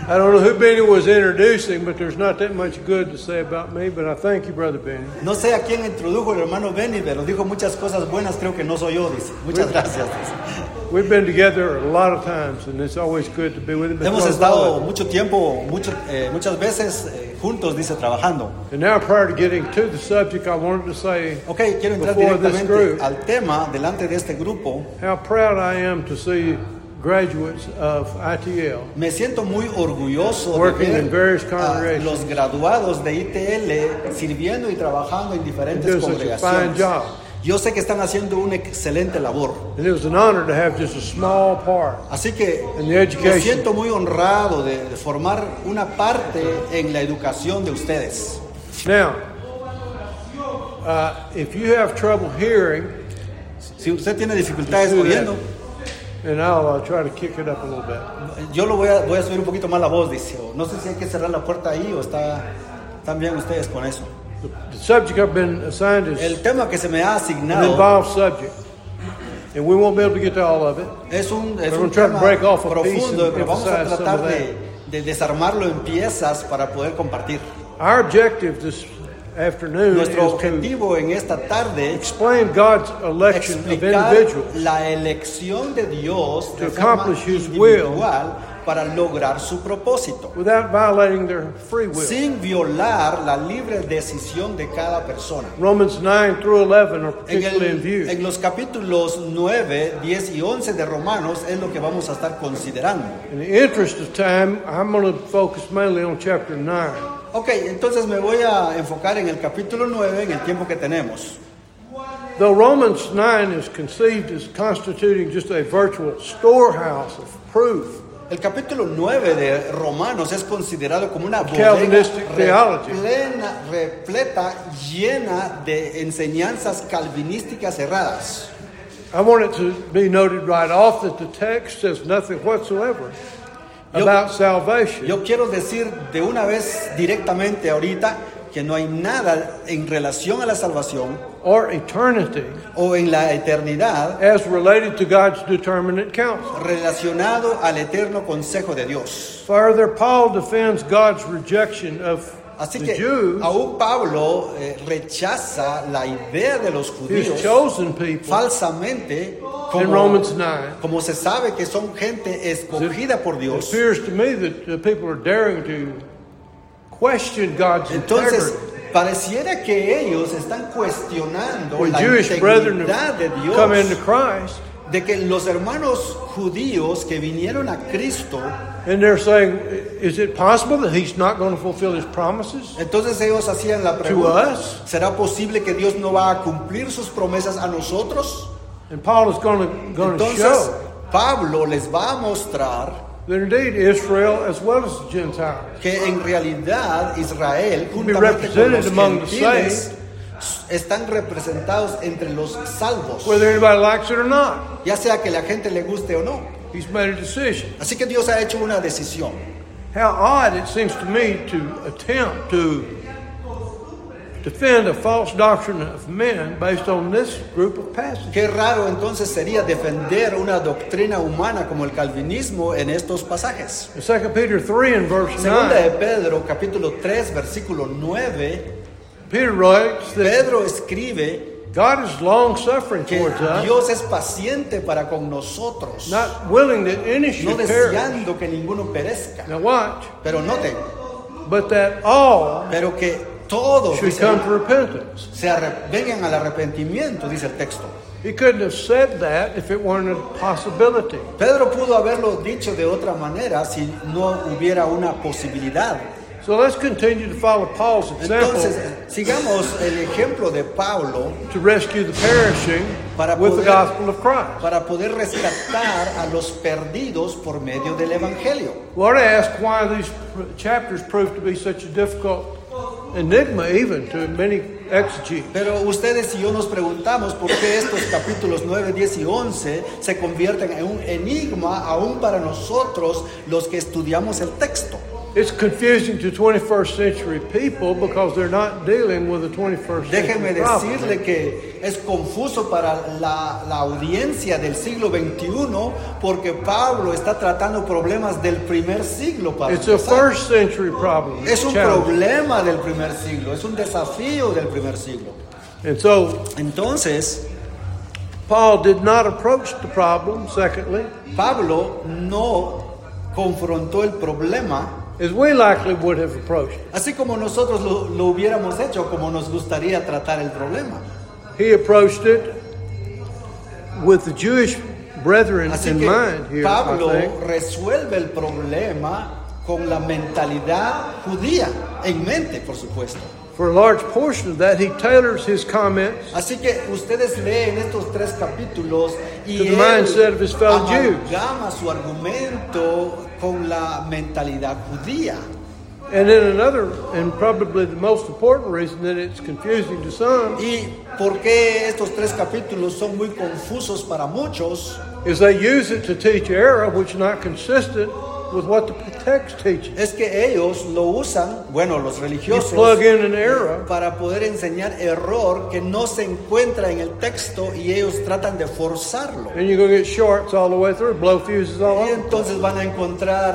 I don't know who Benny was introducing, but there's not that much good to say about me, but I thank you, Brother Benny. No sé a quién introdujo el hermano Benny, pero dijo muchas cosas buenas, creo que no soy yo, dice. Muchas gracias, dice. We've been together a lot of times, and it's always good to be with him. Hemos estado mucho tiempo, muchas veces juntos, dice, trabajando. And now, prior to getting to the subject, I wanted to say, Okay, quiero entrar directamente al tema delante de este grupo. How proud I am to see graduates of ITL. Me siento muy orgulloso Working de in various ver congregations. los graduados de ITL sirviendo y trabajando en diferentes They do such a fine congregaciones. job. Yo sé que están haciendo una excelente labor. And it was an honor to have just a small part. Así que In the me education. siento muy honrado de formar una parte en la educación de ustedes. Now, if you have trouble hearing, Si usted tiene dificultades do that. oyendo, and I'll try to kick it up a little bit. yo voy a subir un poquito más la voz, dice. No sé si hay que cerrar la puerta ahí o están bien ustedes con eso. The subject I've been assigned is El tema que se me ha an asignado involved subject, and we won't be able to get to all of it. es un gonna try to tema break off a piece profundo, and pero vamos a emphasize some tratar of de desarmarlo en piezas para poder compartir. Our objective this afternoon Nuestro is to objetivo en esta tarde explain God's election of explicar individuals la elección de Dios To de forma accomplish His will. individual para lograr su propósito, without violating their free will. sin violar la libre decisión de cada persona. Romans 9 through 11 are En, particularly in view. en los capítulos 9, 10 y 11 de Romanos es lo que vamos a estar considerando. In the interest of time, I'm going to focus mainly on chapter 9. Ok, entonces me voy a enfocar en el capítulo 9 en el tiempo que tenemos. Though Romans 9 is conceived as constituting just a virtual storehouse of proof, El capítulo 9 de Romanos es considerado como una bodega Calvinistic theology. repleta, llena de enseñanzas calvinísticas erradas. I want it to be noted right off that the text says nothing whatsoever about salvation. Yo quiero decir de una vez directamente ahorita que no hay nada en relación a la salvación Or eternity o en la eternidad as related to God's determinate counsel. relacionado al eterno consejo de Dios. Further, Paul defends God's rejection of Así the que Jews, aún Pablo rechaza la idea de los his judíos chosen people, falsamente in Romans 9. como se sabe que son gente escogida por It Dios. appears to me that people are daring to question God's Entonces integrity. pareciera que ellos están cuestionando When la Jewish brethren integridad de have come into Dios, Christ, de que los hermanos judíos que vinieron a Cristo, and they're saying, is it possible that he's not going to fulfill his promises entonces ellos hacían la to pregunta: us? ¿será posible que Dios no va a cumplir sus promesas a nosotros? And Paul is going to Entonces show Pablo les va a mostrar that indeed Israel as well as the Gentiles que en realidad Israel will be juntamente con represented los among the gentiles están representados entre los salvos, whether anybody likes it or not. ya sea que la gente le guste o no. He's made a decision. Así que Dios ha hecho una decisión. How odd it seems to me to attempt to defend a false doctrine of men based on this group of passages. Qué raro entonces sería defender una doctrina humana como el calvinismo en estos pasajes. In 2 Peter 3 and verse Segunda de 9, Pedro, capítulo 3, versículo 9, Peter writes that Pedro escribe God is long suffering que towards us, Dios es paciente para con nosotros, not willing that any no should perish. deseando que ninguno perezca. Now watch, Pero noten, but that all pero que todos should dice, come to repentance. vengan al arrepentimiento, dice el texto. He couldn't have said that if it weren't a possibility. Pedro pudo haberlo dicho de otra manera si no hubiera una posibilidad. So let's continue to follow Paul's example Entonces, sigamos el ejemplo de Pablo to rescue the perishing para with the poder, gospel of Christ. para poder rescatar a los perdidos por medio del Evangelio. We ought to ask why these chapters prove to be such a difficult enigma even to many exegetes. Pero ustedes y yo nos preguntamos por qué estos capítulos 9, 10 y 11 se convierten en un enigma aún para nosotros los que estudiamos el texto. It's confusing to 21st century people because they're not dealing with the 21st Déjeme century problem. decirle que es confuso para la audiencia del siglo XXI porque Pablo está tratando problemas del primer siglo. Para It's a empezar. first century problem. Es un challenge. problema del primer siglo, es un desafío del primer siglo. And so Entonces, Paul did not approach the problem, secondly, Pablo no confrontó el problema as we likely would have approached it. así como nosotros lo hubiéramos hecho, como nos gustaría tratar el problema. He approached it with the Jewish brethren Así in que mind here, Pablo I think. resuelve el problema con la mentalidad judía en mente, por supuesto. For a large portion of that, he tailors his comments Así que ustedes leen estos 3 capítulos y To the él mindset of his fellow Jews. amalgama su argumento con la mentalidad judía. and then another, and probably the most important reason that it's confusing to some, ¿Y por qué estos 3 capítulos son muy confusos para muchos? is they use it to teach error which is not consistent with what the text teaches. Es que ellos lo usan, bueno, los You religiosos, plug in an error, para poder enseñar error que no se encuentra en el texto y ellos tratan de forzarlo. and you're going to get shorts all the way through, blow fuses all Y over. entonces van a encontrar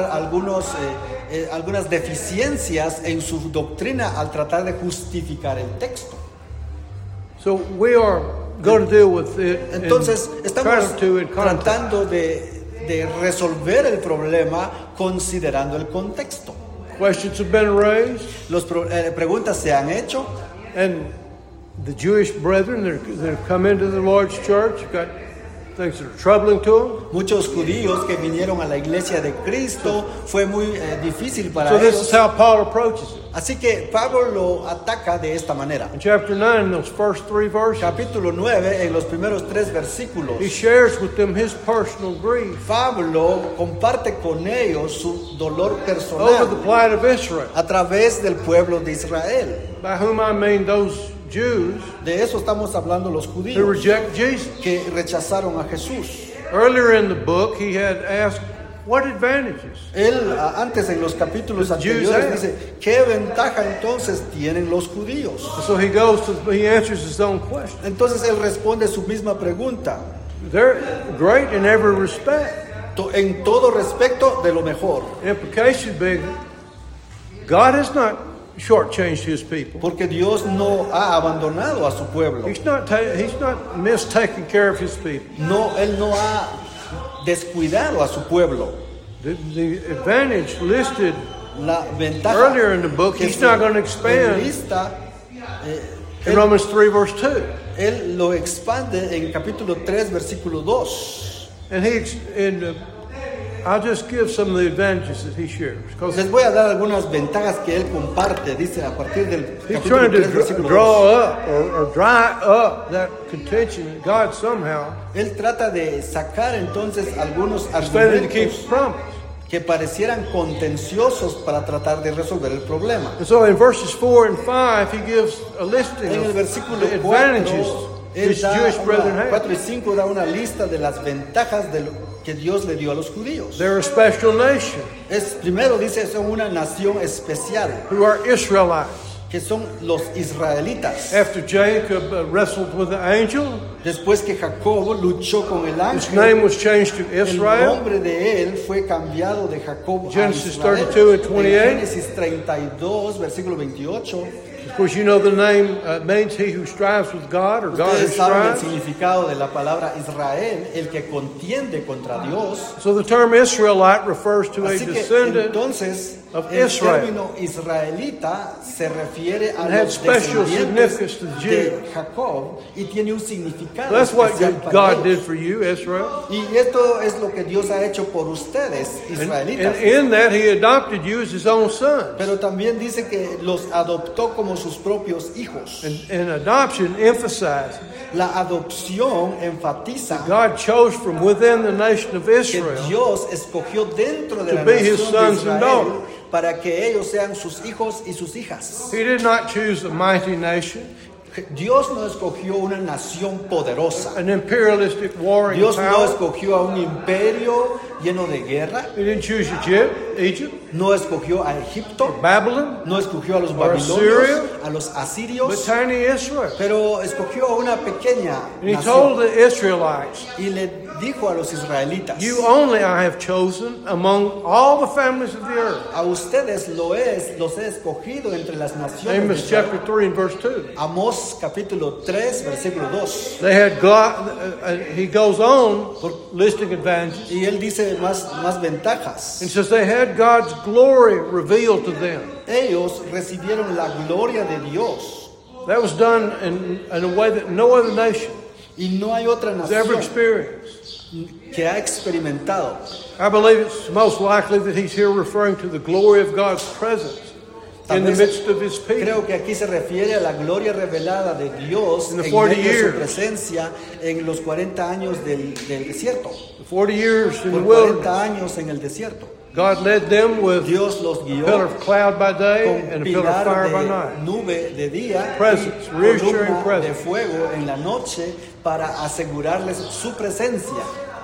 algunas deficiencias en su doctrina al tratar de justificar el texto. So we are going to deal with it and Entonces estamos try to in context. tratando de resolver el problema considerando el contexto. Questions have been raised, Preguntas se han hecho. and the Jewish brethren that have come into the Lord's church have got things that are troubling to them. Muchos judíos que vinieron a la iglesia de Cristo fue muy difícil para So this is ellos. how Paul approaches it. Así que Pablo lo ataca de esta manera. In chapter 9, in those first 3 verses, Capítulo 9, en los primeros 3 versículos, he shares with them his personal grief Pablo comparte con ellos su dolor over the personal plight of Israel, a través del pueblo de Israel. by whom I mean those Jews De eso estamos hablando los who judíos reject Jesus. que rechazaron a Jesús. Earlier in the book, he had asked, what advantages? Él antes en los capítulos The Jews anteriores have. dice, ¿qué ventaja entonces tienen los judíos? So he answers his own question. Entonces él responde su misma pregunta, They're great in every respect. en todo respecto de lo mejor, Implication being, God has not shortchanged his people. porque Dios no ha abandonado a su pueblo. He's not missed taking care of his people. No, él no ha descuidado a su pueblo. The advantage listed La ventaja earlier in the book, que he's se not going to expand enlista, in Romans 3 verse 2. él lo expande en capítulo 3, versículo 2. And I'll just give some of the advantages that he shares. Because Les voy a dar algunas ventajas que él comparte, dice a partir del he's capítulo trying 3, to versículo 2. draw up or dry up that contention that God somehow Él trata de sacar entonces algunos is failing to keep argumentos his promise. que parecieran contenciosos para tratar de resolver el problema. And so in verses 4 and 5, he gives a listing En el of versículo the advantages 4, él his da Jewish brethren have. 4 y 5 da una lista de las ventajas de lo que Dios le dio a los judíos. They're a special nation Primero dice, son una nación especial, who are Israelites. que son los israelitas. After Jacob wrestled with the angel, Después que Jacob luchó con el his ángel, name was changed to el Israel. nombre de él fue cambiado de Jacob a Genesis Israel. 32 and 28. En Génesis 32, versículo 28. Of course, you know the name means he who strives with God, or God who Ustedes saben el strives. significado de la palabra Israel, el que contiende contra Dios. So the term Israelite refers to a Así que descendant entonces of el Israel. término israelita se refiere a And had los special descendientes significance to the de Jews. Jacob y tiene un significado That's what especial para God did ellos. for you, Israel. Y esto es lo que Dios ha hecho por ustedes, And israelitas. in that, he adopted you as his own son. Pero también dice que los adoptó como sus propios hijos. And adoption emphasizes La adopción enfatiza God chose from within the nation of que Israel Dios escogió dentro de to la be his nación de sons and Israel daughters. para que ellos sean sus hijos y sus hijas. He did not choose a mighty nation, Dios no escogió una nación poderosa. an imperialistic warring Dios no power. escogió a un imperio lleno de guerra. He didn't choose Egypt, No escogió a Egipto. Babylon, No escogió a los Or babilonios, Assyria. a los but asirios. tiny Israel. Pero escogió a una pequeña And he told nación. the Israelites, Y le dijo a los israelitas: you only I have chosen among all the families of the earth. a ustedes los he escogido entre las naciones. de Amos Israel. chapter 3 and verse 2. Amós capítulo 3, versículo 2. They had he goes on listing advantages. Y él dice más ventajas. And says they had God's glory revealed to them. Ellos recibieron la gloria de Dios. That was done in a way that no other nation Y no hay otra has ever nación experienced. que ha experimentado. I believe it's most likely that he's here referring to the glory of God's presence in the midst of his people. Creo que aquí se refiere a la gloria revelada de Dios In en the 40 medio de su years. presencia en los 40 años del desierto. 40 years in the Por 40 wilderness, años en el desierto. God led them with Dios los a guió pillar of cloud by day con and a pillar of fire by pilar night. de nube de día Presence, y reassuring columna de presence. fuego en la noche para asegurarles su presencia.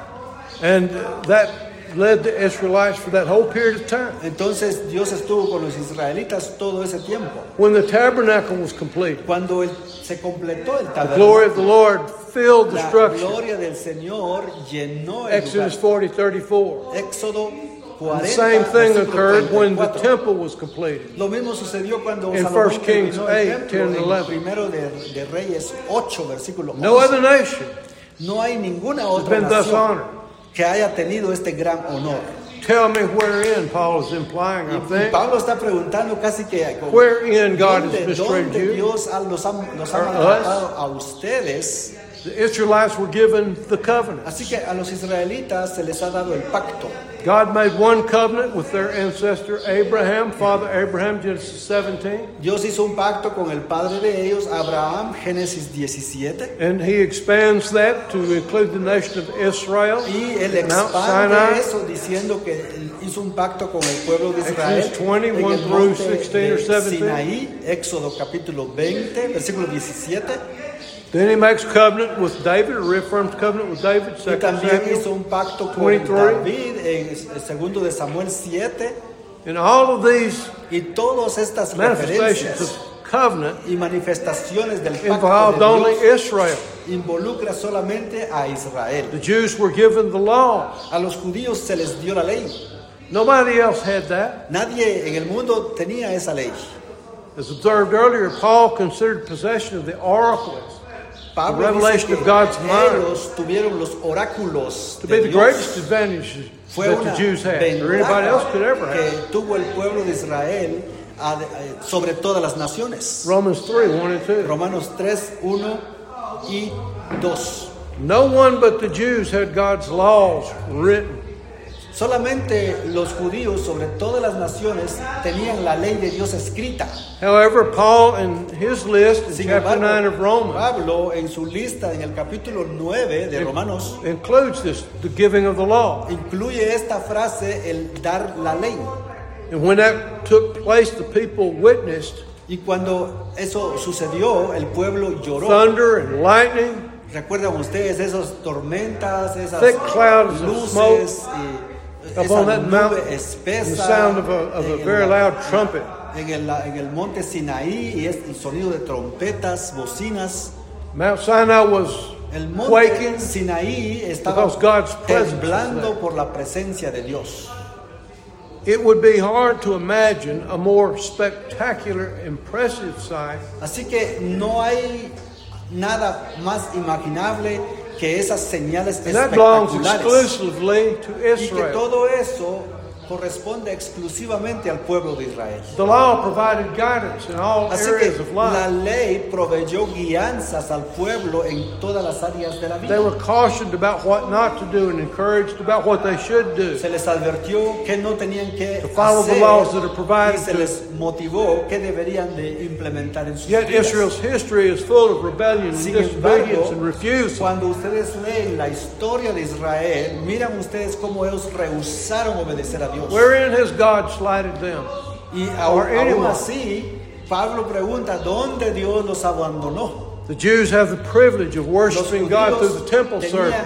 And that led the Israelites for that whole period of time. Entonces Dios estuvo con los israelitas todo ese tiempo. When the tabernacle was completed, Cuando se completó el the glory of the tabernáculo, Lord filled the la structure. gloria del Señor llenó el Exodus lugar. 40:34. Éxodo The 40, same thing versículo occurred when the 34. temple was completed. Lo mismo sucedió cuando In Salomón 1 Kings terminó el 8, templo 10, en 11. Primero de Reyes 8, versículo 11. No other nation No hay ninguna has otra been thus nación honored. que haya tenido este gran honor. Tell me wherein, Paul is implying, I Y think. Pablo está preguntando casi que Wherein God has ¿dónde mistreated you? Dios los ha Or maltratado a ustedes? The Israelites were given the covenant. Así que a los israelitas se les ha dado el pacto. God made one covenant with their ancestor Abraham, Father Abraham, Genesis 17. Dios hizo un pacto con el padre de ellos, Abraham, Génesis 17. And he expands that to include the nation of Israel, Y él Mount expande Sinai, eso diciendo que hizo un pacto con el pueblo de Israel Exodus 20, en 1 el through monte 16 or de 17. Sinaí, Éxodo capítulo 20, versículo 17. Then he makes covenant with David, or reaffirms covenant with David, Y 2 también hizo Samuel. un pacto con 23. David en el segundo de Samuel 7. And all of these Y todas estas manifestations referencias of covenant y manifestaciones del pacto involved de only Dios Israel. involucra solamente a Israel. The Jews were given the law. A los judíos se les dio la ley. Nobody else had that. Nadie en el mundo tenía esa ley. As observed earlier, Paul considered possession of the oracles, Pablo The revelation dice of que God's mind ellos tuvieron los oráculos to de be the Dios. greatest advantage Fue that una the Jews had, or anybody else could ever ventaja have. que tuvo el pueblo de Israel sobre todas las naciones. Romans 3, 1 and 2. Romanos 3, 1 y 2. No one but the Jews had God's laws written. Solamente los judíos sobre todas las naciones tenían la ley de Dios escrita. However, Paul in his list in Sin chapter embargo, 9 of Romans Pablo en su lista en el capítulo 9 de Romanos includes this, the giving of the law. incluye esta frase, el dar la ley. And when that took place, the people witnessed Y cuando eso sucedió, el pueblo lloró. thunder and lightning, ¿Recuerdan ustedes esas tormentas, esas thick clouds of luces y upon esa that mountain, nube and the espesa sound of a en very loud trumpet. en el monte Sinaí y el sonido de trompetas, bocinas? Mount Sinai was El monte quaking Sinaí estaba because God's presence was temblando there. por la presencia de Dios. It would be hard to imagine a more spectacular, impressive sight Así que no hay nada más imaginable que esas señales and that belongs espectaculares. exclusively to Y que Israel. todo eso corresponde exclusivamente al pueblo de Israel. The law provided guidance in all Así areas que of la life. ley proveyó guianzas al pueblo en todas las áreas de la They vida. were cautioned about what not to do and encouraged about what they should do. Se les advirtió que no tenían que To follow the hacer laws that are provided y se to les motivó que deberían de implementar en sus Yet vidas. Israel's history is full of rebellion and Sin disobedience embargo, and refusal. cuando ustedes leen la historia de Israel, miran ustedes cómo ellos rehusaron obedecer a Dios. Wherein has God slighted them? Y or aún anyone. así, Pablo pregunta, ¿dónde Dios los abandonó? The Jews have the privilege of Los worshiping God through judíos the temple tenían service. el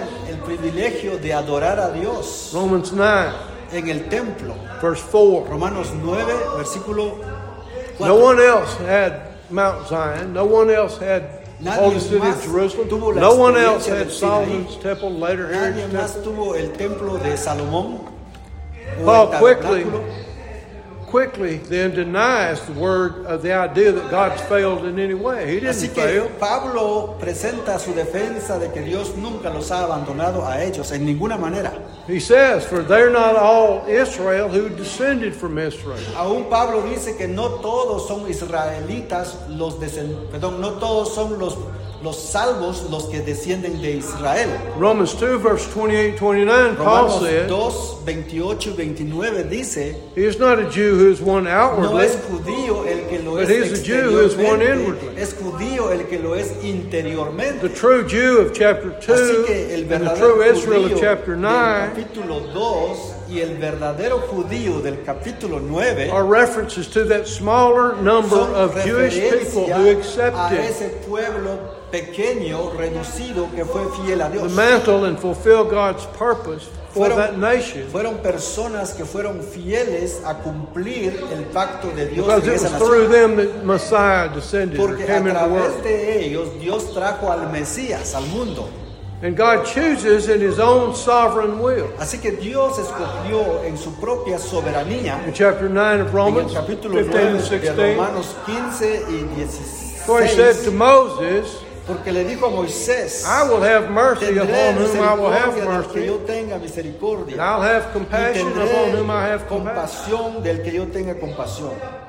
privilegio de adorar a Dios Romans 9, en el templo. verse 4. Romanos 9, versículo 4. No one else had Mount Zion. No one else had the Nadie holy city más of Jerusalem. tuvo la No one else experiencia had del Solomon's temple, later Nadie Herod's más temple. tuvo el templo de Salomón o Paul el quickly tabernáculo. then denies the idea that God's failed in any way. He Así didn't que fail. Pablo presenta su defensa de que Dios nunca los ha abandonado a ellos en ninguna manera. He says, for they're not all Israel who descended from Israel. Aún Pablo dice que no todos son israelitas, no todos son los salvos los que descienden de Israel. Romans 2, verse 28, 29, Paul Romanos said, 2, 28 y 29 dice, he is not a Jew who is one no outwardly, es judío el que lo but es he is a Jew who is one exteriormente, inwardly. es judío el que lo es interiormente. The true Jew of chapter Así 2 que el and the verdadero true Israel of judío chapter del 9 capítulo 2 y el verdadero judío del capítulo 9 are references to that smaller number son of Jewish people who referencia a accepted ese pueblo pequeño, reducido, que fue fiel a the Dios. mantle and fulfill God's purpose for that nation. Fueron personas que fueron fieles a cumplir el pacto de Dios Because en it was esa through nación. them that Messiah descended or Porque a came into the través world. de ellos Dios trajo al Mesías al mundo. And God chooses in His own sovereign will. Así que Dios escogió en su propia soberanía, In chapter 9 of en el Romans, capítulo 15 9 and de 16, Romanos 15 y for He said to 16, Moses, porque le dijo a Moisés, I will have mercy tendré upon whom I will have misericordia del que mercy, yo tenga misericordia, and I'll have y compassion upon tendré whom I have compassion. compasión del que yo tenga compasión.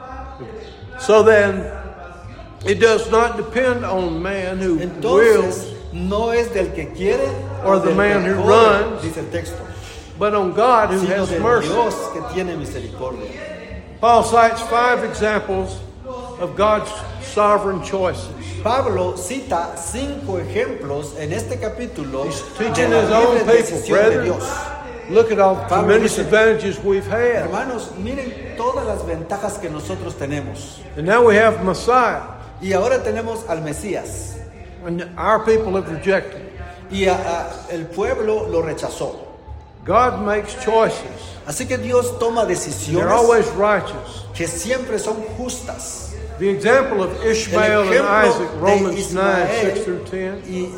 So then, it does not depend on man who wills, Entonces, no es del que quiere Or o the del man que who corre, runs, dice el texto, but on God who sino has del mercy. Dios que tiene misericordia. Paul cites 5 examples of God's sovereign choices. Pablo cita 5 ejemplos en este capítulo He's de teaching la his own libre people, decisión de brethren. Dios. Look at all the Pablo tremendous dice, advantages we've had. Hermanos, miren todas las ventajas que nosotros tenemos. And now we have Messiah. Y ahora tenemos al Mesías. And our people have rejected. Y el pueblo lo rechazó. God makes choices. Así que Dios toma They're decisiones always righteous. que siempre son justas. The example of El Ishmael and ejemplo Isaac, de Romans 9, 6 Ismael through 10. y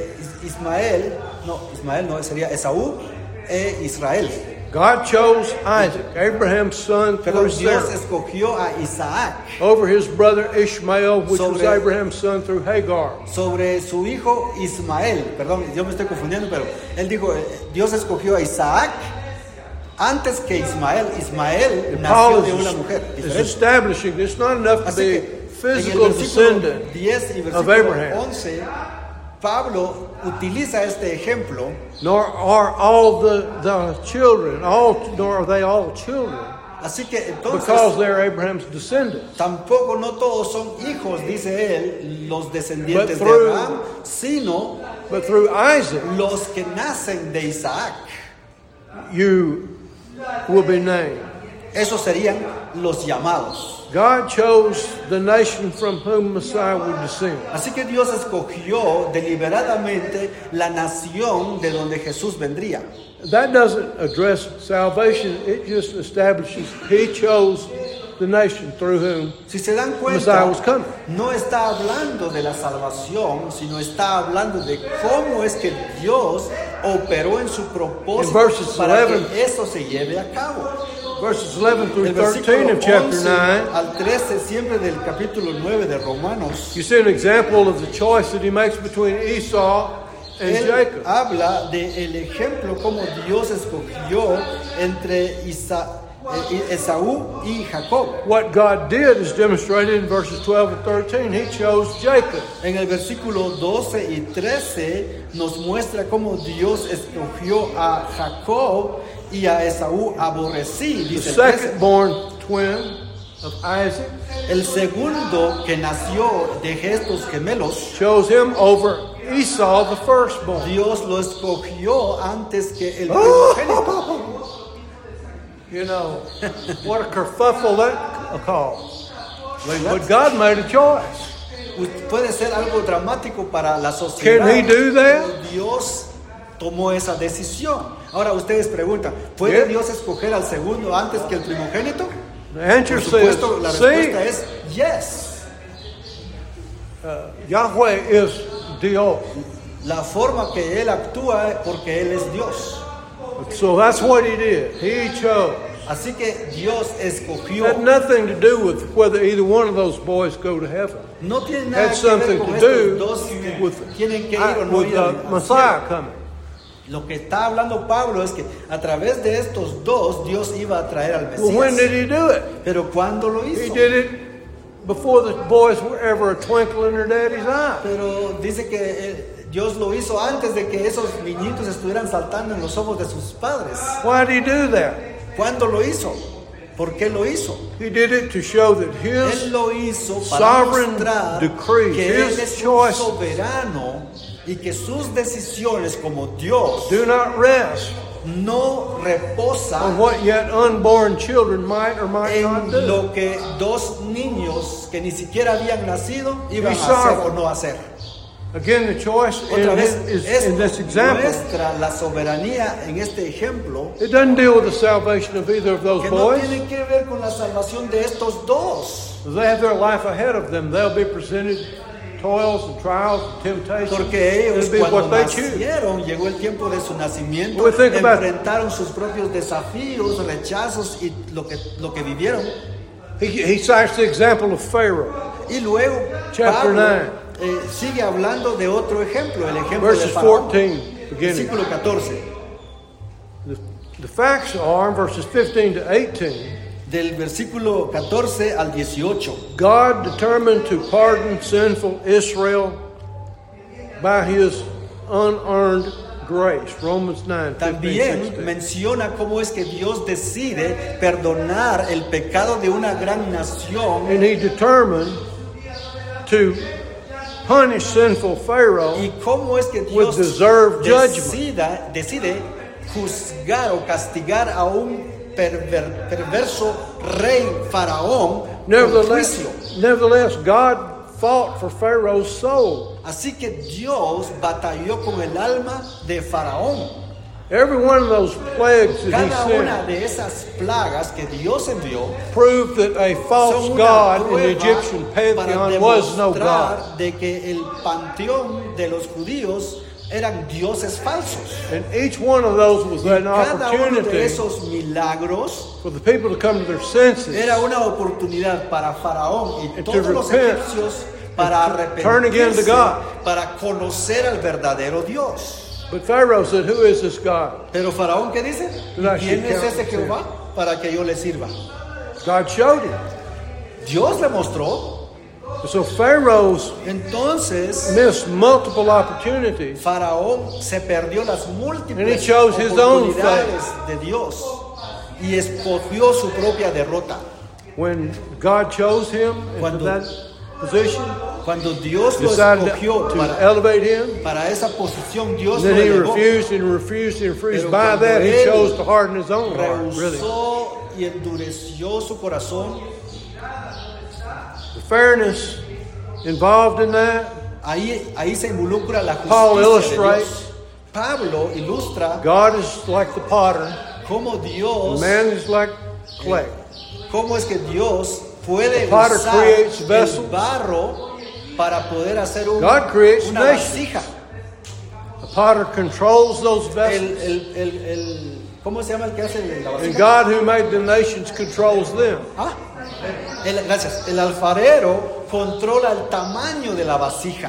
Ismael no, sería Esaú e Israel. God chose Isaac, Abraham's son, Pero through Dios Sarah, escogió a Isaac over his brother Ishmael, which was Sobre- Abraham's son, through Hagar. sobre su hijo Ismael. Perdón, yo me estoy confundiendo, pero él dijo, Dios escogió a Isaac antes que Ismael. Ismael Paul nació de una is, mujer is diferente. establishing it's not enough to Así be que en el physical versículo descendant 10 y of versículo Abraham, 11, Pablo utiliza este ejemplo, nor are all the children, nor are they all children, así que because entonces they're Abraham's descendants. tampoco no todos son hijos, dice él, los descendientes But de through- Abraham, sino But through Isaac, los que nacen de Isaac. you will be named. Esos serían los llamados. God chose the nation from whom Messiah would descend. Así que Dios escogió deliberadamente la nación de donde Jesús vendría. That doesn't address salvation, it just establishes He chose the nation through whom Si se dan Messiah cuenta, was coming. no está hablando de la salvación, sino está hablando de cómo es que Dios operó en su propósito In verses para 11, que eso se lleve a cabo. Verses 11 through El 13 versículo of chapter 11 9, al 13 siempre del capítulo 9 de Romanos, you see an example of the choice that He makes between Esau and él Jacob. habla del ejemplo como Dios escogió entre Esaú y Jacob. What God did is demonstrated in verses 12 and 13. He chose Jacob. En el versículo 12 y 13 nos muestra cómo Dios escogió a Jacob y a Esaú aborrecí, The dice el 13. second born twin of Isaac El segundo que nació de estos gemelos, chose him over Esau, the firstborn. Dios lo escogió antes que el primogénito. You know, what a kerfuffle that caused. But God made a choice. Puede ser algo dramático para la sociedad. Can He do that? Pero Dios tomó esa decisión. Ahora ustedes preguntan, ¿puede Yeah. Dios escoger al segundo antes que el primogénito? The answer Por supuesto, la says, respuesta see, es yes. Yahweh is Dios. La forma que Él actúa porque Él es Dios. So that's what he did. He chose. Así que Dios escogió. Had nothing to do with whether either one of those boys go to heaven. No tiene nada Had que ver something con to estos do dos que with, tienen que ir o no ir al Messiah cielo. coming. Lo que está hablando Pablo es que a través de estos dos Dios iba a traer al Well, when did Mesías. he do it? Pero ¿cuándo lo He hizo? did it before the boys were ever a twinkle in their daddy's eye. Pero dice que Dios lo hizo antes de que esos niñitos estuvieran saltando en los ojos de sus padres. Why did he do that? ¿Cuándo lo hizo? ¿Por qué lo hizo? He did it to show that his Él lo hizo para sovereign mostrar decree, que Él his es un choice, soberano y que sus decisiones como Dios do not rest no on reposan what yet unborn children might or might not en do. lo que dos niños que ni siquiera habían nacido iban He's a hacer o sovereign. no hacer. Again, the choice Otra in, vez, in this esto example, muestra la soberanía en este ejemplo it doesn't deal with the salvation of either of those que no boys. tiene que ver con la salvación de estos dos. They have their life ahead of them. They'll be presented toils and trials and temptations. Porque ellos It'll be cuando what they choose. nacieron, llegó el tiempo de su nacimiento, We think about- enfrentaron sus propios desafíos, rechazos y lo que vivieron. He cites the example of Pharaoh, Y luego Chapter Pablo 9. Sigue hablando de otro ejemplo, el ejemplo verses de Faraón. 14 beginning. Versículo 14. The facts are in verses 15 to 18. Del versículo 14 al 18. God determined to pardon sinful Israel by his unearned grace. Romans 9, 15, También 16. menciona cómo es que Dios decide perdonar el pecado de una gran nación And he determined to punish sinful Pharaoh y cómo es que with Dios deserved judgment. decide juzgar o castigar a un perverso rey faraón con juicio. Nevertheless, God fought for Pharaoh's soul. Así que Dios batalló con el alma de faraón. Every one of those plagues that he Cada una sent de esas plagas que Dios envió proved that a false son una god in the prueba Egyptian para pantheon was no God. demostrar de que el panteón de los judíos eran dioses falsos. And each one of those was an Cada uno de opportunity esos milagros for the people to come to their senses, era una oportunidad para Faraón y And to todos los repent, egipcios para and to turn again to arrepentirse, God. para conocer al verdadero Dios. But Pharaoh said, "Who is this God?" Pero Faraón, ¿qué dice? That ¿Quién should es count ese for Jehová para que yo le sirva? God showed him. Dios le mostró. So Pharaoh's Entonces missed multiple opportunities, Faraón se perdió las And he múltiples chose his own oportunidades de Dios y escogió su propia derrota. when God chose him into Cuando- that position, Cuando Dios lo decided escogió to para elevate him. esa posición, Dios lo Then he elevó. refused and refused and refused. Pero By cuando that, he él chose to harden his own heart. Really, Rehusó y endureció su corazón. the fairness involved in that. Ahí se involucra la Paul justicia de illustrates Dios. Pablo ilustra God is like the potter, cómo Dios, man is like clay. cómo es que Dios puede The potter usar creates el vessels. barro para poder hacer God creates una nations. vasija. The potter controls those vessels, ¿Cómo se llama el que hace la and vasija? God, who made the nations, controls them. Gracias. El alfarero controla el tamaño de la vasija.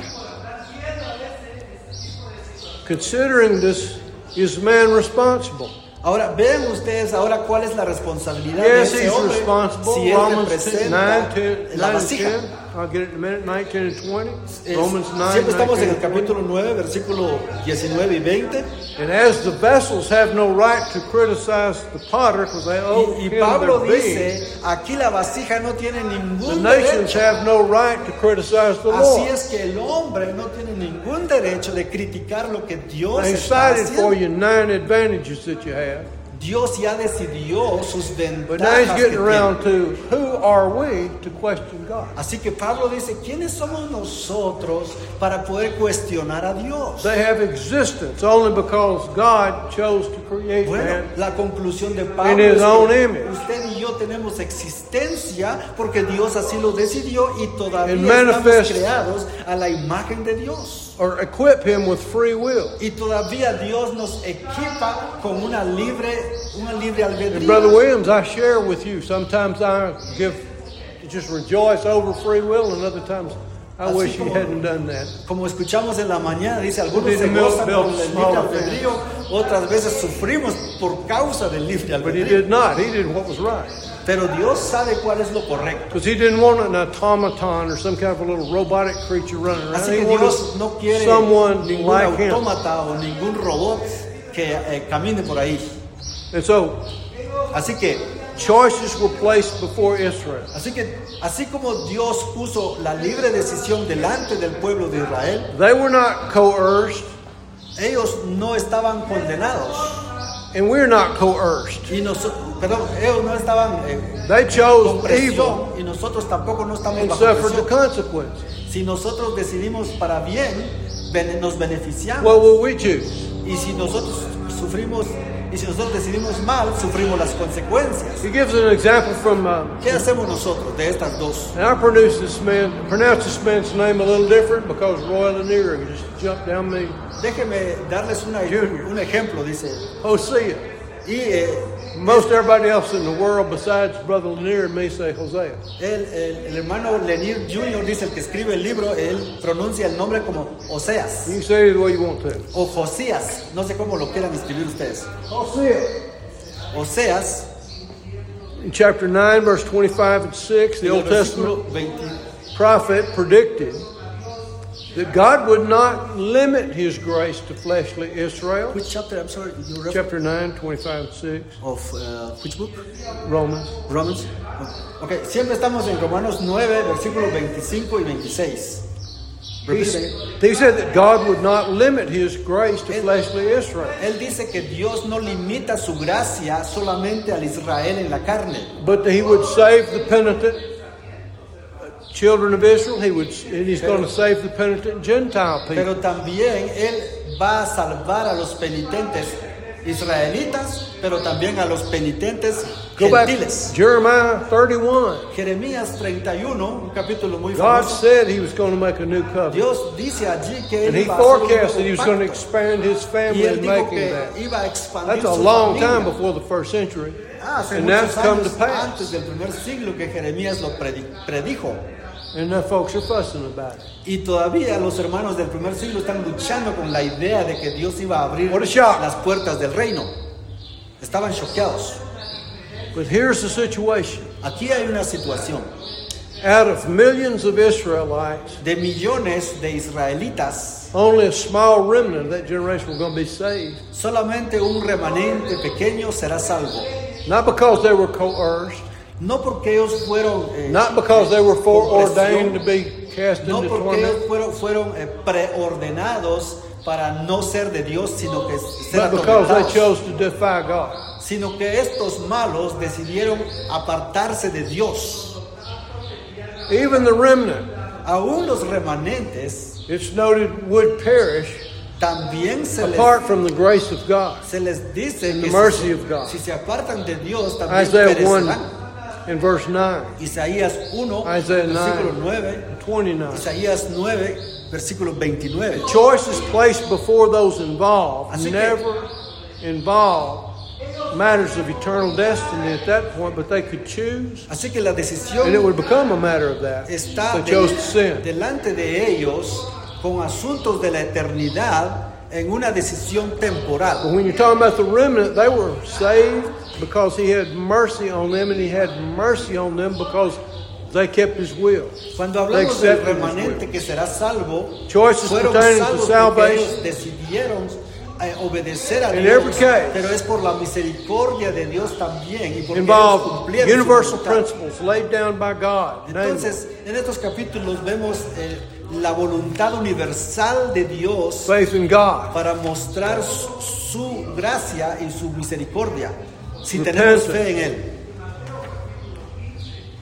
Considering this, is man responsible? Ahora, vean ustedes ahora cuál es la responsabilidad de Yes, ese he's hombre responsible. si él Romans 9, representa 10, la 9 and vasija. 10. I'll get it in a minute. 19 and 20. Romans 9, Siempre estamos en 19 el and 20. capítulo 9, versículo 19 y 20. And as the vessels have no right to criticize the potter because they owe Y him Pablo their being, dice, aquí la vasija no tiene the ningún nations derecho. have no right to criticize the Así Lord. es que el hombre no tiene ningún derecho de criticar lo que Dios I está cited for haciendo. you 9 advantages that you have. Dios ya decidió sus But now he's ventajas que getting tiene. around to who are we to question God? Así que Pablo dice, ¿quiénes somos nosotros para poder cuestionar a Dios? They have existence only because God chose to create Bueno, man. la conclusión de Pablo In his es own que image. usted y yo tenemos existencia porque Dios así lo decidió y todavía And estamos manifest- creados a la imagen de Dios. Or equip him with free will. Y todavía Dios nos equipa con una libre And Brother albedrío. Williams, I share with you. Sometimes I just rejoice over free will, and other times I Así wish he como- hadn't done that. Como escuchamos en la mañana, dice, algunos se Didn't build gozan por el libre smaller albedrío, otras veces sufrimos por causa del libre But he albedrío. did not. He did what was right. Pero Dios sabe cuál es lo correcto. Because he didn't want an automaton or some kind of a little robotic creature running around. Así He que wanted Dios no quiere someone ningún like him. autómata o ningún robot que camine por ahí. And so, Así que, choices were placed before Israel. así como Dios puso la libre decisión delante del pueblo de Israel, They were not coerced, ellos no estaban condenados. and we're not coerced. Ellos no estaban They con chose presión evil y nosotros tampoco no estamos and bajo suffered the presión. consequences. Si nosotros decidimos para bien, nos beneficiamos. What will we choose? Y si nosotros decidimos mal, sufrimos las consecuencias. He gives an example from, ¿Qué hacemos nosotros de estas dos? and I pronounce this man's name a little different because Roy Lanier just jumped down me. Déjeme darles un ejemplo, dice. Hosea. Y Most everybody else in the world besides Brother Lanier and me say Hosea. el hermano Lanier Jr. dice, el que escribe el libro, él pronuncia el nombre como Oseas You can say it the way you want to. o Josías, no sé cómo lo quieran escribir ustedes. Hosea. Oseas, In chapter 9, verse 25 and 6, the en el Old Testament versículo 20, prophet predicted that God would not limit his grace to fleshly Israel. which chapter, I'm sorry, you refer Chapter 9, 25 and 6, of which book? Romans. Romans. Ok, siempre estamos en Romanos 9, versículos 25 y 26. He said that God would not limit his grace to fleshly Israel, Él dice que Dios no limita su gracia solamente al Israel en la carne, but that he would save the penitent children of Israel. He's going to save the penitent Gentile people. pero también Él va a salvar a los penitentes israelitas, pero también a los penitentes Go back to gentiles. Jeremiah 31. Jeremías 31, un capítulo muy God famoso. said he was going to make a new covenant. Dios dice allí que And Él he iba a hacer un forecasted he nuevo was going to pacto. expand his Y family Él in dijo making que that. iba a expandir That's a su long familia. time before the first century. Hace And muchos that's come to años pass. antes del primer siglo que Jeremías lo predijo. And the folks are fussing about it. Y todavía los hermanos del primer siglo están luchando con la idea de que Dios iba a abrir What a shock. las puertas del reino. Estaban choqueados. But here's the situation. Aquí hay una situación. Out of millions of Israelites, De millones de israelitas, only a small remnant of that generation were going to be saved. solamente un remanente pequeño será salvo. Not because they were coerced, No porque ellos fueron not because they were con foreordained to presión, be cast no into porque ellos torment, fueron preordenados para no ser de Dios, sino que ser but because they atormentados. chose to defy God. Sino que estos malos decidieron apartarse de Dios. Even the remnant, Aún los remanentes it's noted, would perish también apart from the grace of God. se les dice And que the mercy of God. si se apartan de Dios también Isaiah perecerán. 1 in verse 9, Isaías 1, Isaiah versículo 9. 9, 29. Isaías 9, versículo 29. Choices placed before those involved Así que- never involved matters of eternal destiny at that point, but they could choose, Así que la decisión and it would become a matter of that. está They chose to sin. delante de ellos con asuntos de la eternidad en una decisión temporal. But when you're talking about the remnant, they were saved because he had mercy on them, and he had mercy on them because they kept his will. Cuando They hablamos del accepted his remanente will. que será salvo, Choices fueron pertaining to salvos porque salvation. ellos decidieron obedecer a In Dios, every case, pero es por la misericordia de Dios también y porque ellos Involved cumplieron su universal voluntad. principles laid down by God. namely, Entonces, en estos capítulos vemos la voluntad universal de Dios faith in God, para mostrar su gracia y su misericordia, si Repentance. tenemos fe en Él.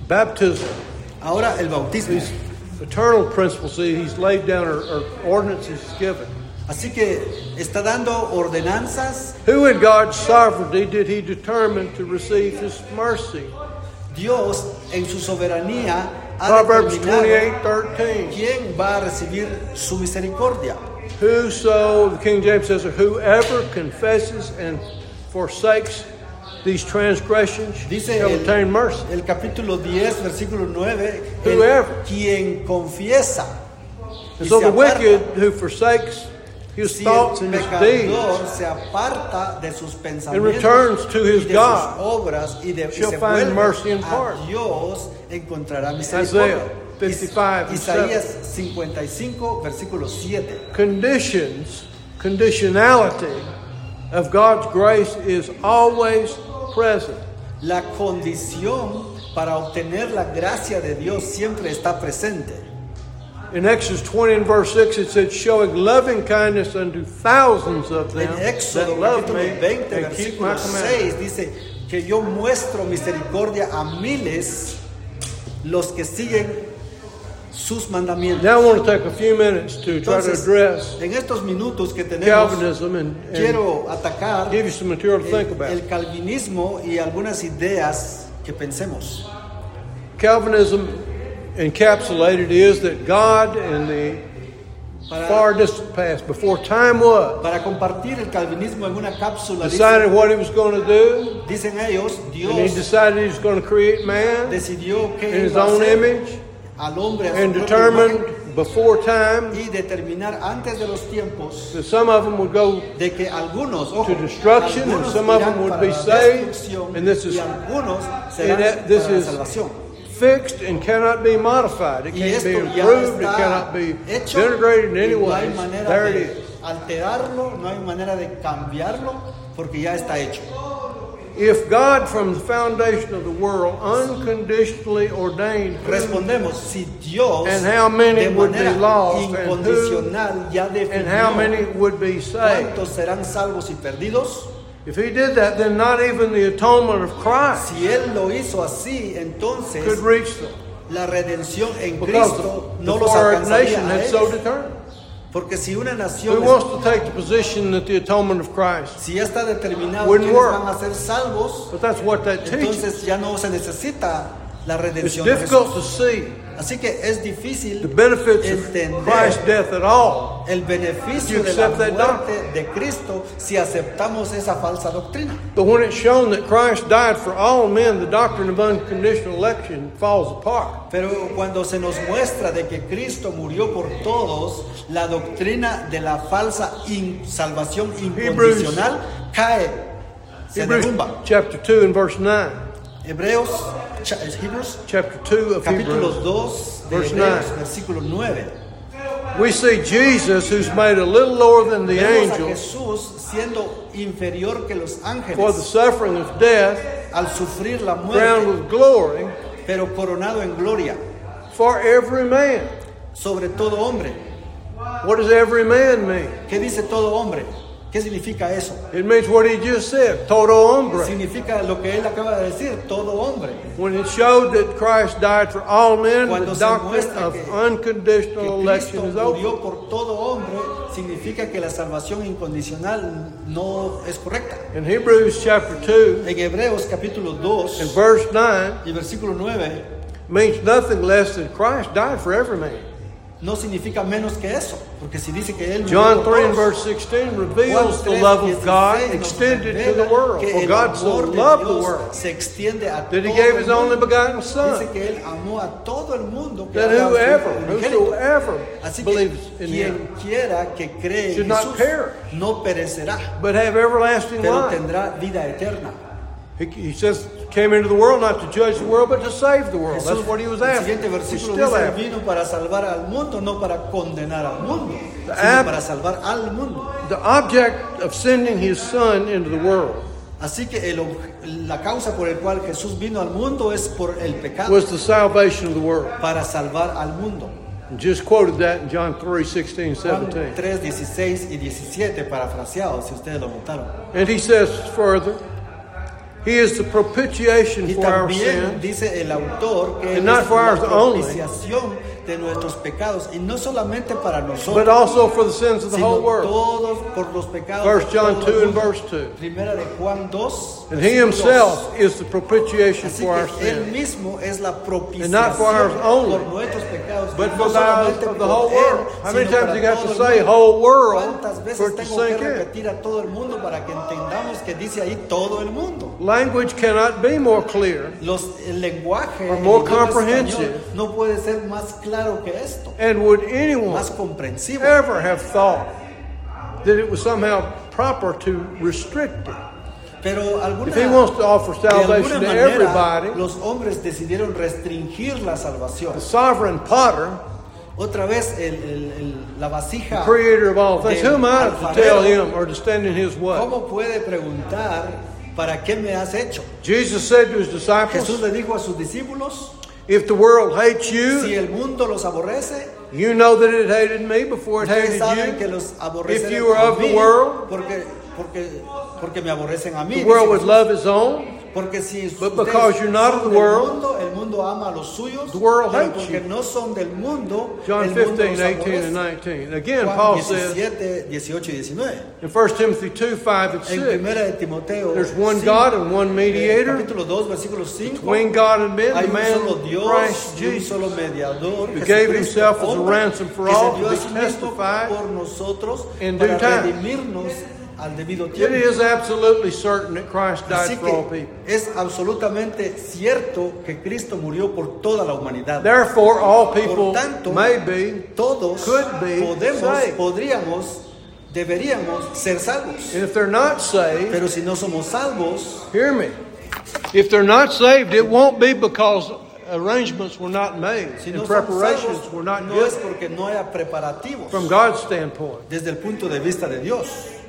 Baptism. Ahora el bautismo. These eternal principles he's laid down or ordinances he's given. Así que está dando ordenanzas. Who in God's sovereignty did he determine to receive his mercy? Dios en su soberanía ha Proverbs determinado 28:13. quién va a recibir su misericordia. Whoso, the King James says, whoever confesses and forsakes these transgressions Dice shall obtain mercy. el capítulo 10, versículo 9, Whoever. quien confiesa And y so se the aparta. wicked who forsakes his Si thoughts el and his deeds pecador se aparta de sus pensamientos returns to his y de God, sus obras y shall se find vuelve mercy and a pardon. Dios, encontrará misericordia. Isaiah 55 and Isaías 55, versículo 7. conditionality of God's grace is always present. La condición para obtener la gracia de Dios siempre está presente. In Exodus 20 and verse 6 it said, showing loving kindness unto thousands of them En that Éxodo love capítulo me 20, and keep my versículo commandments. 6 dice que yo muestro misericordia a miles los que siguen sus mandamientos. Now I want to take a few minutes to try to Entonces, address en estos minutos que tenemos, Calvinism and quiero atacar give you some material to think about. el calvinismo y algunas ideas que pensemos. Calvinism encapsulated is that God in the far distant past, before time was, Para compartir el calvinismo en una cápsula, decided what he was going to do, dicen ellos, and he Dios decided he was going to create man decidió que in his iba a own hacer image, al hombre a su and propia determined imagen, before time y determinar antes de los tiempos that some of them would go de que algunos, ojo, to destruction, and algunos some of irán them would para be la saved, destrucción, and this is- y algunos serán this para la is salvación. fixed and cannot be modified. It Y can't esto be ya improved. It está cannot be hecho, denigrated in y any no hay way. manera There it de is. alterarlo, no hay manera de cambiarlo, porque ya está hecho. If God from the foundation of the world unconditionally ordained who Respondemos, si Dios and how many de would be manera lost and incondicional ya and how definió many would be saved. cuántos serán salvos y perdidos, If he did that, then not even the atonement of Christ si Él lo hizo así, entonces could reach them. la redención en Because Cristo the no los foreign alcanzaría nation a had so ellos. determined. Porque si una nación, Who wants to take the position that the atonement of Christ? si ya está determinado Wouldn't quiénes work. van a ser salvos, But that's what that teaches. entonces ya no se necesita la It's redención de difficult to Jesús. see Así que es the difícil benefits of entender Christ's death at all. el beneficio You de la accept that muerte de Cristo si aceptamos esa falsa doctrina. But when it's shown that Christ died for all men, the doctrine of unconditional election falls apart. Pero cuando se nos muestra de que Cristo murió por todos, la doctrina de la falsa salvación incondicional cae, se Hebrews derrumba. chapter 2 and verse 9. Hebreos, Chapter 2 of capítulo Hebrews. 2 de Verse Hebreos, 9. versículo 9. We see Jesus, who's made a little lower than the Vemos a angels Jesús siendo inferior que los for the ángeles suffering of death, al sufrir la crowned muerte, with glory pero coronado en gloria for every man. sobre todo hombre. What does every man mean? ¿Qué dice todo hombre? ¿Qué significa eso? It means what he just said, todo hombre. Significa lo que él acaba de decir, todo hombre. When it showed that Christ died for all men, Cuando the se doctrine muestra of que unconditional Cristo election is over. murió por todo hombre, significa que la salvación incondicional no es correcta. In Hebrews chapter 2 En Hebreos capítulo 2 and verse 9 y versículo 9 means nothing less than Christ died for every man. no significa menos que eso, porque si dice que él murió John por 3 and todos, verse 16 reveals the Juan 3, love of God 16 nos extended to the revela world. que For el God so amor de loved the Dios world se extiende a that he todo gave el his only mundo. begotten Dice Son, que él amó a todo el mundo, que that haga su unigénito. whosoever Así que believes in quien him quiera que cree should en not Jesús perish, no perecerá, but have everlasting pero life. tendrá vida eterna. He says, came into the world not to judge the world, but to save the world. That's Jesús, what he was el after. siguiente He's versículo still dice, after. vino para salvar al mundo, no para condenar al mundo, sino ab- para salvar al mundo. The object of sending his Son into the world Así que la causa por la cual Jesús vino al mundo es por el pecado, was the salvation of the world. para salvar al mundo. Just quoted that in John 3, 16, Juan 17. 3, 16 y 17, parafraseado, si ustedes lo notaron. And he says further, He is the propitiation Y for our también sins, dice el autor que And Él not es for la ours only, propiciación de nuestros pecados, y no solamente para but nosotros, also for the sins of the sino whole world. todos por los pecados 1 de John todo 2 el and mundo. verse 2. Primera de Juan 2, And He versículo 2. Himself is the propitiation Así for our que Él sins, mismo es la And not for ours propiciación only, por nuestros pecados, but y for no those solamente of the por whole Él, world. How many sino times para you got todo to el say mundo. whole world ¿Cuántas for veces it to tengo que sink in? repetir a todo el mundo para que entendamos que dice ahí todo el mundo? Language cannot be more clear, El lenguaje Or en more idioma comprehensive. español no puede ser más claro que esto, and would anyone más comprensivo. ever have thought that it was somehow proper to restrict it? Pero If He wants to offer de alguna salvation to manera, everybody, los hombres decidieron restringir la salvación. the sovereign potter, Otra vez la vasija, creator of all things, del who am I to alfarero, tell Him or to stand in His way? ¿cómo puede preguntar para qué me has hecho? Jesus said to His Jesús disciples, le dijo a sus discípulos, if the world hates si you, el mundo los aborrece, you know that it hated me before it ustedes saben hated que you. los If aborrecen you were a of the mí, world, porque me aborrecen a mí. the world dice would Jesús. love its own. Porque si But ustedes because you're not of son the del world, mundo, el mundo ama a los suyos. the world pero hates porque you. no son del mundo, John el mundo 15, los 18, aborrece. and 19. Again, Juan Paul says 17, 18 y 19. in 1 Timothy 2, 5 and En 6, primera de Timoteo, there's one 5, God and one mediator capítulo 2, versículo 5, between God and men, hay the un solo man Dios Christ y un Jesus, solo mediador, who gave Jesucristo, himself as a hombre, ransom for que se all dio to a be sí mismo testified por nosotros in para due time. redimirnos al debido It tiempo. is absolutely certain that Christ Así died for all que people. es absolutamente cierto que Cristo murió por toda la humanidad. Therefore, all Por people tanto, may be, todos could be saved. deberíamos ser salvos. and if they're not saved, Pero si no somos salvos, hear me. If they're not saved, it won't be because arrangements were not made si and no somos preparations salvos, were not no es given porque no haya preparativos from God's standpoint. desde el punto de vista de Dios.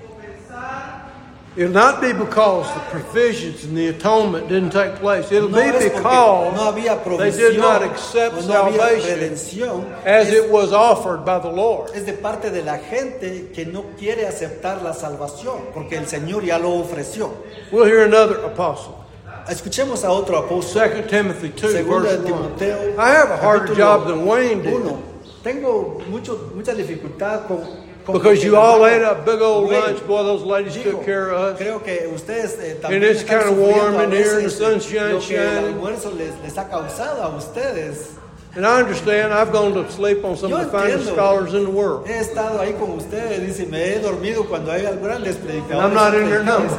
It'll not be because the provisions and the atonement didn't take place. It'll No be es porque because no había they did not provisión accept o no había salvation redención. as it was offered by the Lord. Es de parte de la gente que no quiere aceptar la salvación, porque el Señor ya lo ofreció. We'll hear another apostle. Escuchemos a otro apóstol. 2 Timothy 2, Segunda verse de 1. Timoteo, I have a harder capítulo job than Wayne did. 1. Tengo mucha dificultad con Because you all ate up big old Wayne lunch. Boy, those ladies dijo, took care of us. creo que ustedes también And it's están kinda sufriendo warm a in here and the veces sun's lo que el shining. almuerzo les ha causado a ustedes. And I understand I've gone to sleep on some Yo of the finest entiendo. scholars in the world. He estado ahí con ustedes, dice, me he dormido cuando hay grandes predicadores. And I'm not in their number.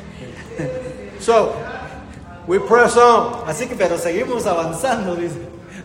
So, we press on. Así que, pero seguimos avanzando, dice.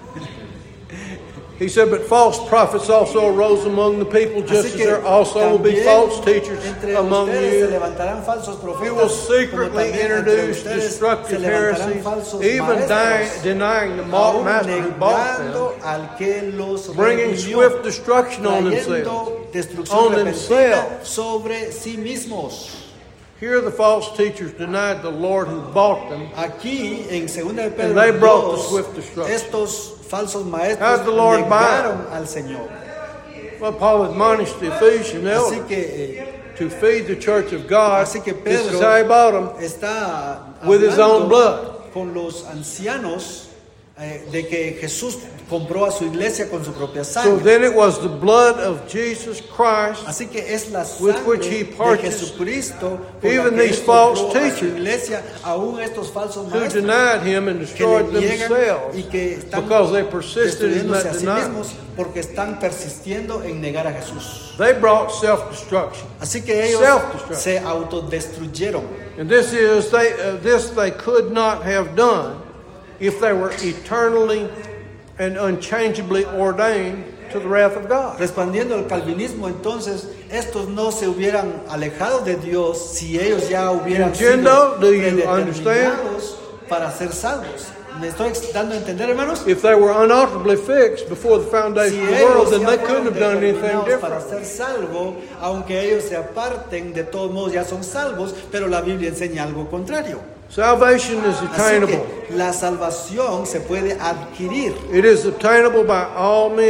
He said, but false prophets also arose among the people, just Así as que there also will be también false teachers entre among ustedes se you. levantarán falsos profetas, You will como secretly también entre introduce ustedes se destructive levantarán heresies, falsos even maestros, denying the aún master who bought negando them, al que los bringing redimió, swift destruction on trayendo themselves. destrucción On repentina themselves. sobre sí mismos. Here the false teachers denied the Lord who bought them. Aquí en 2 de And Pedro they brought the 2, swift destruction. estos falsos maestros How'd the Lord buy negaron al Señor. Well, Paul admonished the Ephesian Así elders que to feed the church of God. Así que This is Pedro how he bought them. está With his own hablando blood. con los ancianos de que Jesús compró a su iglesia con su propia So sangre. then it was the blood of Jesus Christ, Así que es la with sangre which he de purchased Jesucristo por la even que these él false compró a su teachers iglesia, aún estos falsos who maestros denied him and que le destroyed niegan themselves y que están because they persisted in destruyéndose that a sí denial. mismos porque están persistiendo en negar a Jesús. They brought self-destruction. Así que ellos Self-destruction. se autodestruyeron. And this they could not have done if they were eternally and unchangeably ordained to the wrath of God. Respondiendo al calvinismo, entonces, estos no se hubieran alejado de Dios si ellos ya hubieran Entiendo? sido Do you predeterminados para ser salvos. ¿Me estoy dando a entender, hermanos? If they were unalterably fixed before the Si foundation of the world, ellos then ya they fueron couldn't have done anything determinados para different. ser salvos, aunque ellos se aparten, de todos modos ya son salvos, pero la Biblia enseña algo contrario. Salvation is Así attainable. que la salvación se puede adquirir. It is obtainable by all men.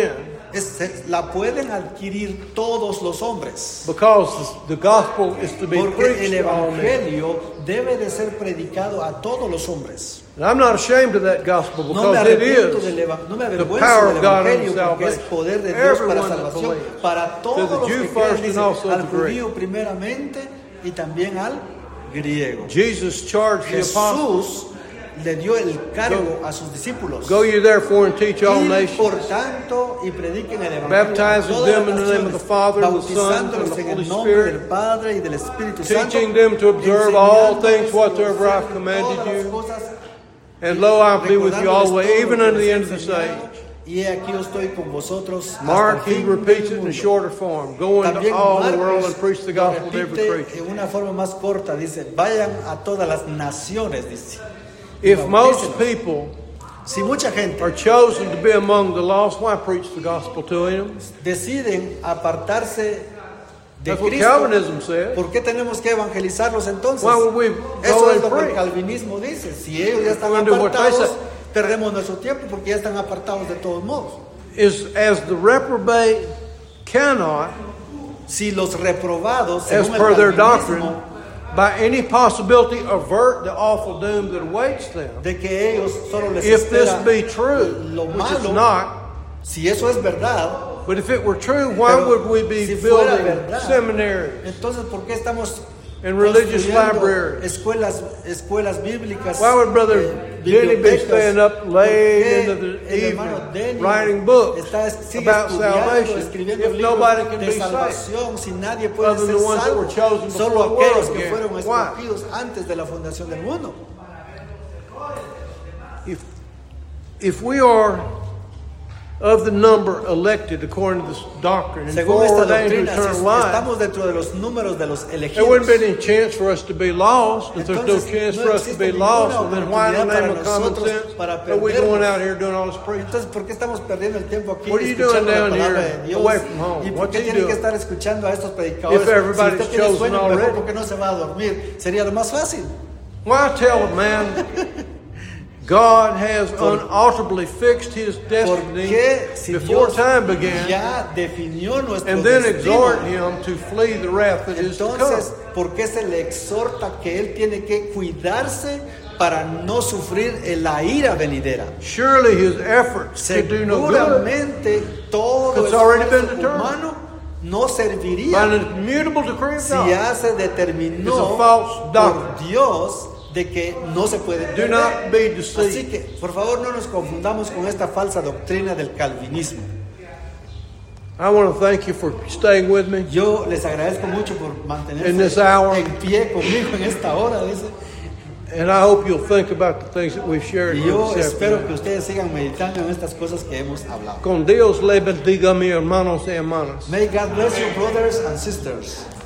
la pueden adquirir todos los hombres. Because the gospel is to be Porque el preached to all men. evangelio debe de ser predicado a todos los hombres. And I'm not ashamed of that gospel No me because it arrepiento is no me the avergüenzo power del of God evangelio unto porque es salvation. poder de Dios para Everyone that salvación believes. para To todos the los Jew que first creen, and dice, also al the Greek. judío primeramente y también al griego. Jesus charged the apostles, Jesús le dio el cargo a sus discípulos. go ye therefore and teach all Ir, nations, por tanto, y prediquen el evangelio baptizing a todas them las in the name of the naciones, Father, and the Son, and bautizándolos the en Holy el nombre Spirit, del Padre y del Espíritu Santo, teaching them to observe all things enseñándoles whatsoever I've todas commanded las you. cosas, And lo, I'll be with you recordándoles always, todo even lo que unto the les end he of this enseñado. age. Y he aquí yo estoy con vosotros Mark, hasta el he fin repeats del it in a mundo. shorter form. Go into También all the Marcos world and preach the lo gospel to every repite creature. en una forma más corta, dice, vayan a todas las naciones, dice. If most Bautícenos. people Si mucha gente are chosen to be among the lost, why preach the gospel to them? deciden apartarse de That's what Cristo, Calvinism says. ¿por qué tenemos que evangelizarlos entonces? Why would we Eso go es and lo que el preach? calvinismo dice. Si ellos ya están We're gonna do what they apartados, say. perdemos nuestro tiempo porque ya están apartados de todos modos. Is as the reprobate cannot, Si los reprobados, as según per el their calvinismo, doctrine, by any possibility avert the awful doom that awaits them. de que ellos solo les If this espera be true, lo which is malo, not, si eso es verdad, but if it were true, why pero would we be si fuera building verdad, seminaries entonces ¿por qué estamos and religious construyendo libraries? escuelas bíblicas? Why would Brother Denny be bibliotecas? staying up ¿Por late qué into the el hermano evening Denny writing books sigue about estudiando, salvation escribiendo if libros nobody can de be saved? salvación si nadie puede Other ser than the ones that were salvo? chosen before Solo the world aquellos que began. fueron Why? escogidos antes de la fundación del mundo. If we are of the number elected according to this doctrine and Según esta foreordained to doctrina, si eternal life, estamos dentro de los números de los there wouldn't be elegidos, any chance for us to be lost. If there's no entonces chance no for us to be existe lost, ninguna then why in the oportunidad name para of common nosotros sense para are we going perdernos. out here doing all this preaching? Entonces, ¿por qué estamos perdiendo el tiempo aquí What are you escuchando doing la down palabra here de Dios? away from home? ¿Y por What's qué he tienen que doing? estar escuchando a estos predicadores? If Si everybody's usted tiene chosen sueño, already. mejor porque no se va a dormir. Sería lo más fácil. Why tell a man God has unalterably fixed his destiny Porque si before Dios time began, ya definió nuestro and then destino, exhort him to flee the wrath that is to entonces, come? ¿por qué se le exhorta que él tiene que cuidarse para no sufrir la ira venidera? Surely his efforts could do no good. Seguramente todo It's already been esfuerzo determined. humano no By serviría an immutable decree of si God. ya se It's determinó a false doctrine. por Dios de que no se puede Do perder. not be Así deceived. que, por favor, no nos confundamos con esta falsa doctrina del calvinismo. I want to thank you for staying with me. Yo les agradezco mucho por In this mantenerse hour. en pie conmigo en esta hora, dice. And I hope you'll think about the things that we've shared Y here yo this espero afternoon. que ustedes sigan meditando en estas cosas que hemos hablado. Con Dios le bendiga, mis hermanos y hermanas. May God bless you, brothers and sisters.